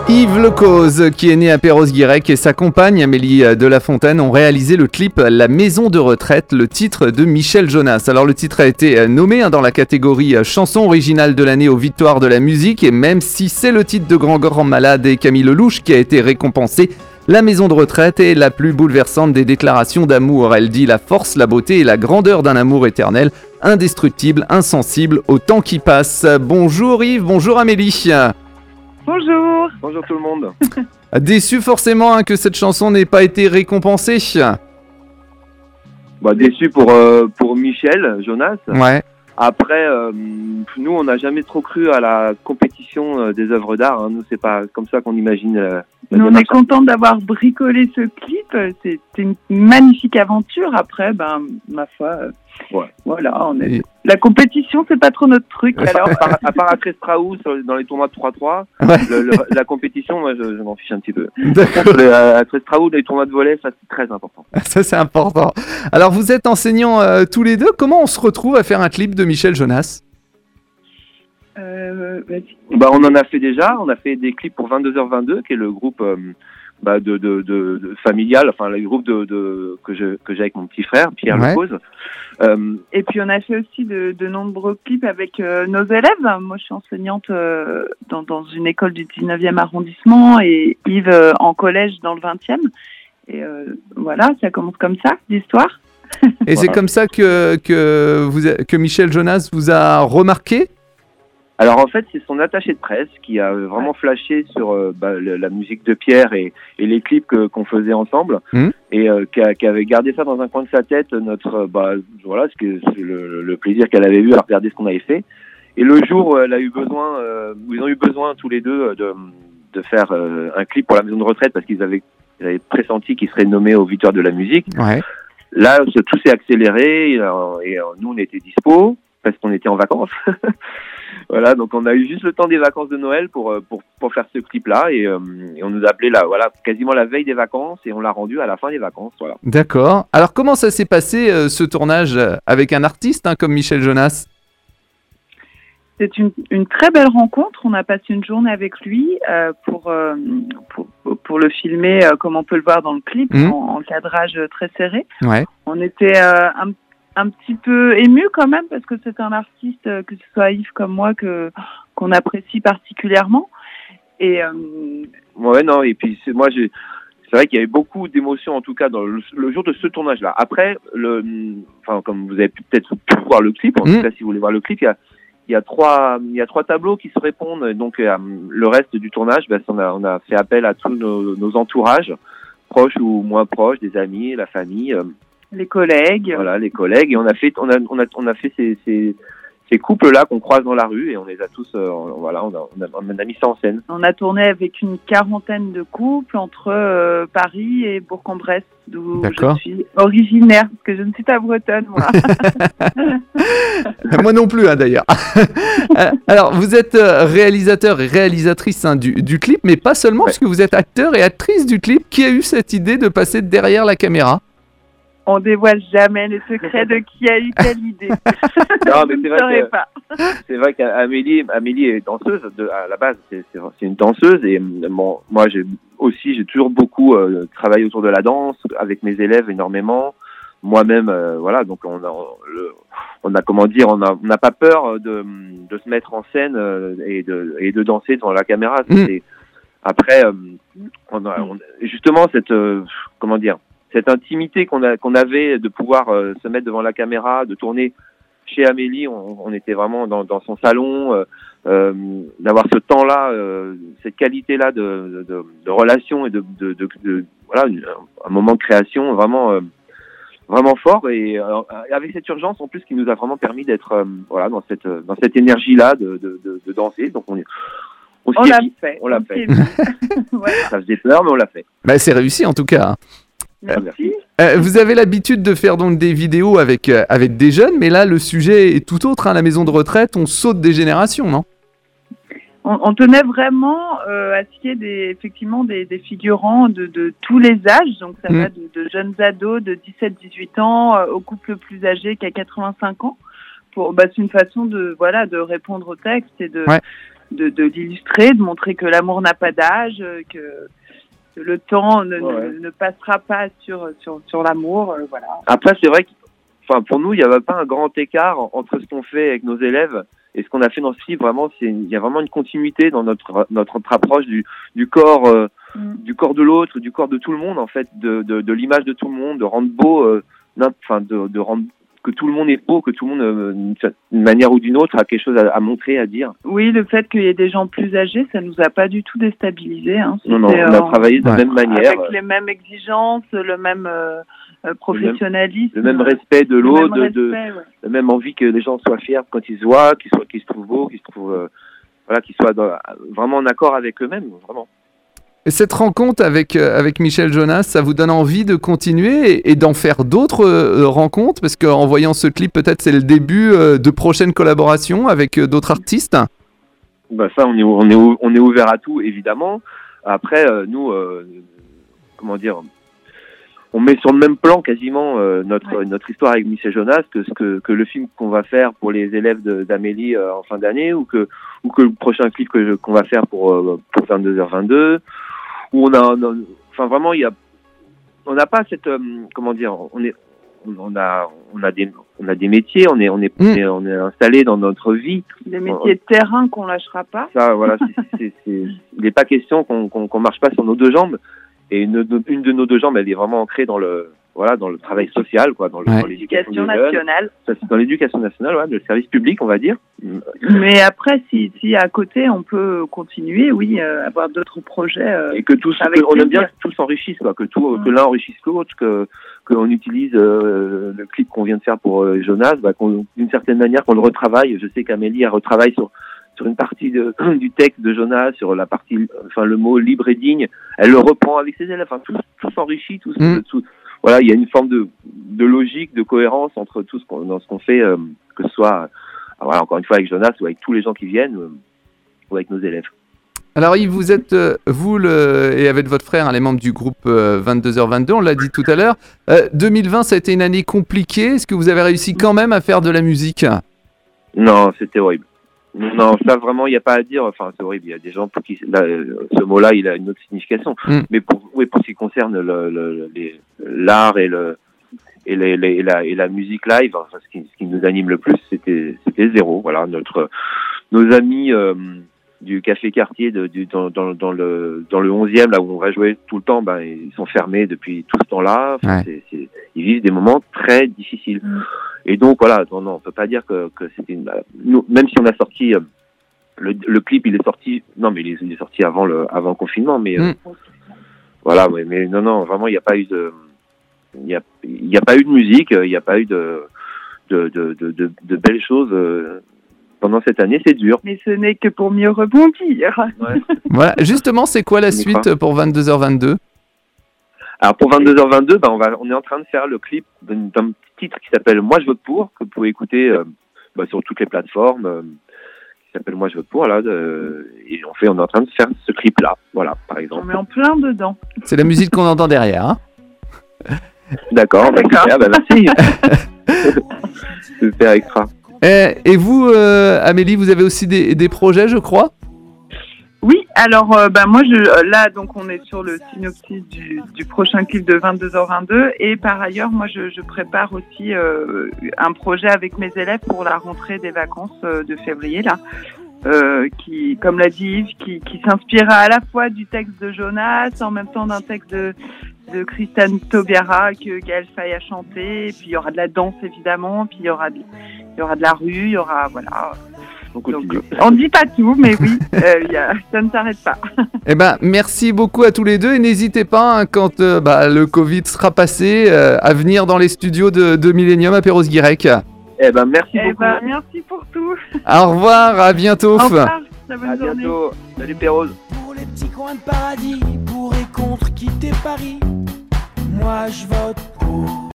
Yves Lecause, qui est né à Perros-Guirec, et sa compagne Amélie de La Fontaine ont réalisé le clip La Maison de Retraite, le titre de Michel Jonas. Alors le titre a été nommé dans la catégorie chanson originale de l'année aux Victoires de la musique, et même si c'est le titre de Grand Malade et Camille Lelouch qui a été récompensé, La Maison de Retraite est la plus bouleversante des déclarations d'amour. Elle dit la force, la beauté et la grandeur d'un amour éternel, indestructible, insensible au temps qui passe. Bonjour Yves, bonjour Amélie. Bonjour. Bonjour tout le monde. Déçu forcément que cette chanson n'ait pas été récompensée. Déçu pour Michel Jonas. Ouais. Après, nous, on n'a jamais trop cru à la compétition des œuvres d'art. Nous, c'est pas comme ça qu'on imagine. Nous, on est content d'avoir bricolé ce clip. C'était une magnifique aventure. Après, ma foi, voilà. La compétition, c'est pas trop notre truc. Alors, à part Actress Strauss dans les tournois de 3-3, la compétition, moi, je m'en fiche un petit peu. Actress Strauss, les tournois de volley, ça, c'est très important. Ça, c'est important. Alors, vous êtes enseignants tous les deux. Comment on se retrouve à faire un clip de Michel Jonas ? On en a fait déjà. On a fait des clips pour 22h22, qui est le groupe de familial, enfin le groupe que j'ai avec mon petit frère Pierre Lecause. Et puis on a fait aussi de nombreux clips avec nos élèves. Moi, je suis enseignante dans une école du 19e arrondissement et Yves en collège dans le 20e. Et voilà, ça commence comme ça, l'histoire. Et c'est comme ça que Michel Jonas vous a remarqué ? Alors en fait, c'est son attaché de presse qui a vraiment flashé sur la musique de Pierre et les clips qu'on faisait ensemble, et qui avait gardé ça dans un coin de sa tête, le plaisir qu'elle avait eu à regarder ce qu'on avait fait. Et le jour où ils ont eu besoin tous les deux de faire un clip pour la maison de retraite parce qu'ils avaient pressenti qu'ils seraient nommés aux Victoires de la musique. Ouais. Là, tout s'est accéléré et nous on était dispo parce qu'on était en vacances. Voilà, donc on a eu juste le temps des vacances de Noël pour faire ce clip-là et on nous a appelé quasiment la veille des vacances et on l'a rendu à la fin des vacances. Voilà. D'accord. Alors comment ça s'est passé ce tournage avec un artiste comme Michel Jonas ? C'est une très belle rencontre. On a passé une journée avec lui pour le filmer comme on peut le voir dans le clip, en cadrage très serré. Ouais. On était un petit peu ému quand même parce que c'est un artiste, que ce soit Yves comme moi, qu'on apprécie particulièrement. Et et puis c'est vrai qu'il y avait beaucoup d'émotions en tout cas dans le jour de ce tournage-là. Après, comme vous avez peut-être pu voir le clip, en tout cas si vous voulez voir le clip, il y a trois tableaux qui se répondent. Donc le reste du tournage, on a fait appel à tous nos entourages, proches ou moins proches, des amis, la famille. Les collègues. Voilà, les collègues. Et on a fait ces couples-là qu'on croise dans la rue et on les a tous, on a mis ça en scène. On a tourné avec une 40aine de couples entre Paris et Bourg-en-Bresse, d'où je suis originaire, parce que je ne suis pas bretonne, moi. Moi non plus, d'ailleurs. Alors, vous êtes réalisateur et réalisatrice du clip, mais pas seulement, parce que vous êtes acteur et actrice du clip. Qui a eu cette idée de passer derrière la caméra ? On dévoile jamais les secrets de qui a eu quelle idée. Non, mais c'est vrai qu'Amélie est danseuse à la base. C'est une danseuse et moi j'ai toujours beaucoup travaillé autour de la danse avec mes élèves énormément. Moi-même, donc on n'a pas peur de se mettre en scène et de danser devant la caméra. Après, justement cette intimité qu'on avait de pouvoir se mettre devant la caméra, de tourner chez Amélie, on était vraiment dans son salon, d'avoir ce temps-là, cette qualité-là de relation et un moment de création vraiment fort et avec cette urgence en plus qui nous a vraiment permis d'être dans cette énergie-là de danser. Donc on l'a fait. Voilà. Ça faisait peur, mais on l'a fait. C'est réussi en tout cas. Merci. Vous avez l'habitude de faire donc des vidéos avec des jeunes, mais là le sujet est tout autre. La maison de retraite, on saute des générations, non ? On tenait vraiment à ce qu'il y ait effectivement des figurants de tous les âges, donc ça va de jeunes ados de 17-18 ans aux couples plus âgés qu'à 85 ans. C'est une façon de répondre au texte et de l'illustrer, de montrer que l'amour n'a pas d'âge, que le temps ne passera pas sur l'amour, voilà. Après, c'est vrai que, pour nous, il n'y avait pas un grand écart entre ce qu'on fait avec nos élèves et ce qu'on a fait dans ce film. Vraiment, il y a vraiment une continuité dans notre approche du corps, du corps de l'autre, du corps de tout le monde, en fait, de l'image de tout le monde, de rendre beau, de rendre que tout le monde est beau, que tout le monde, d'une manière ou d'une autre, a quelque chose à montrer, à dire. Oui, le fait qu'il y ait des gens plus âgés, ça nous a pas du tout déstabilisés. Hein. Non, on a travaillé de la même manière. Avec les mêmes exigences, le même professionnalisme. Le même respect de l'autre, la même envie que les gens soient fiers quand ils se voient, qu'ils se trouvent beaux, qu'ils soient vraiment en accord avec eux-mêmes, vraiment. Et cette rencontre avec Michel Jonas, ça vous donne envie de continuer et d'en faire d'autres rencontres? Parce qu'en voyant ce clip, peut-être c'est le début de prochaines collaborations avec d'autres artistes. Ça, on est ouvert à tout, évidemment. Après, nous, on met sur le même plan quasiment notre histoire avec Michel Jonas que le film qu'on va faire pour les élèves d'Amélie en fin d'année ou que le prochain clip qu'on va faire pour 22h22. Où on n'a pas cette on a des métiers, on est installé dans notre vie, des métiers de terrain qu'on lâchera pas. Ça, voilà, il n'est pas question qu'on marche pas sur nos deux jambes, et une de nos deux jambes, elle est vraiment ancrée dans le travail social, quoi, dans l'éducation nationale. Dans l'éducation nationale, le service public, on va dire. Mais après, si à côté, on peut continuer, avoir d'autres projets. Et que on aime bien que tous s'enrichissent, quoi, que l'un enrichisse l'autre, qu'on utilise le clip qu'on vient de faire pour Jonas, d'une certaine manière, qu'on le retravaille. Je sais qu'Amélie a retravaillé sur une partie du texte de Jonas, sur la partie, le mot libre et digne. Elle le reprend avec ses élèves. Tout s'enrichit, tout. Voilà, il y a une forme de logique, de cohérence entre tout dans ce qu'on fait, que ce soit, encore une fois, avec Jonas ou avec tous les gens qui viennent, ou avec nos élèves. Alors Yves, vous êtes, et avec votre frère, les membres du groupe 22h22, on l'a dit tout à l'heure. 2020, ça a été une année compliquée. Est-ce que vous avez réussi quand même à faire de la musique? Non, c'était horrible. Non, ça vraiment, il n'y a pas à dire. C'est horrible. Il y a des gens pour qui ce mot-là, il a une autre signification. Mais pour ce qui concerne l'art et la musique live, ce qui nous anime le plus, c'était zéro. Voilà, nos amis du Café Quartier dans le 11e, là où on va jouer tout le temps, ils sont fermés depuis tout ce temps-là. Ils vivent des moments très difficiles. Et donc voilà, non, on peut pas dire que c'était même si on a sorti le clip, il est sorti, non mais il est sorti avant le confinement, mais voilà, mais non, vraiment il n'y a pas eu de musique, il n'y a pas eu de belles choses pendant cette année, c'est dur. Mais ce n'est que pour mieux rebondir. Ouais. Voilà, justement, c'est quoi la suite pour 22h22? Alors pour 22h22, on est en train de faire le clip d'un titre qui s'appelle Moi je vote pour, que vous pouvez écouter sur toutes les plateformes, qui s'appelle Moi je vote pour, là, et on est en train de faire ce clip là, voilà, par exemple. On met en plein dedans. C'est la musique qu'on entend derrière, hein. D'accord. Merci. Super extra. Et vous, Amélie, vous avez aussi des projets, je crois? Oui, alors moi donc on est sur le synopsis du prochain clip de 22h22 et par ailleurs moi je prépare aussi un projet avec mes élèves pour la rentrée des vacances de février là, qui, comme l'a dit Yves, qui s'inspirera à la fois du texte de Jonas, en même temps d'un texte de Christiane Taubira que Gaël Faye a chanté, et puis il y aura de la danse évidemment, puis il y aura de la rue, il y aura voilà. Donc, on ne dit pas tout, mais oui, ça ne s'arrête pas. Merci beaucoup à tous les deux et n'hésitez pas quand le Covid sera passé à venir dans les studios de Millennium à Perros-Guirec. Merci beaucoup. Merci pour tout. Au revoir, à bientôt. Au revoir, bonne journée. Bientôt. Salut Perros. Pour les petits coins de paradis, pour et contre quitter Paris, moi je vote pour.